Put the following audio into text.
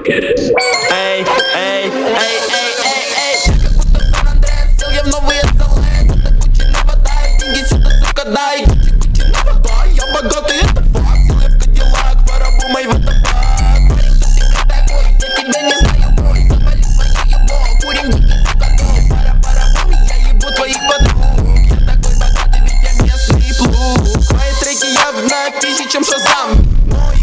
forget it. Эй, эй, эй, эй, эй, эй. Как будто Сан-Андреас, сел я в новые СЛС. Это Гуччи вода, и деньги сюда, сука, дай. Гуччи на вода, я богатый, это факт. Сел я в Кадиллак, пора мой водопад. Парень, кто ты такой, я тебя не знаю, бой. Завали свое ебо, курим дикий, сука, дом. Пара-пара-бум, я ебу твоих подруг. Я такой богатый, ведь я местный плуг. Мои треки явно пище, чем Шазам.